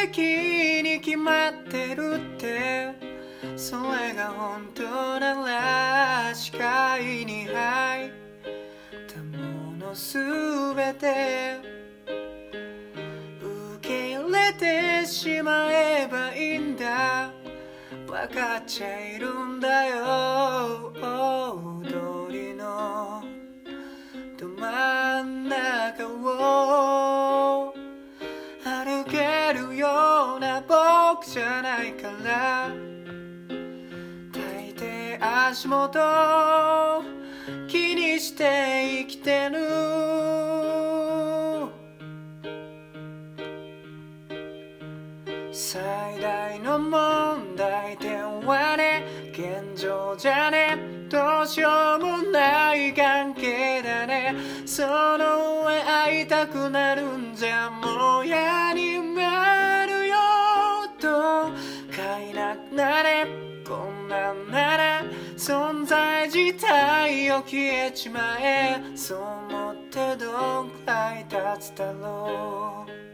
璧に決まってるって、それが本当なら視界に入ったものすべて受け入れてしまえばいいんだ、分かっちゃいるんだよ。通りのど真ん中を歩けるような僕じゃないから、大抵足元気にして生きてる。最大の問題点はね、現状じゃね、どうしようもない関係だね。その上会いたくなるんじゃもう嫌になるよとかいなくなれ、こんなんなら存在自体を消えちまえ。そう思ってどんくらい経つだろう。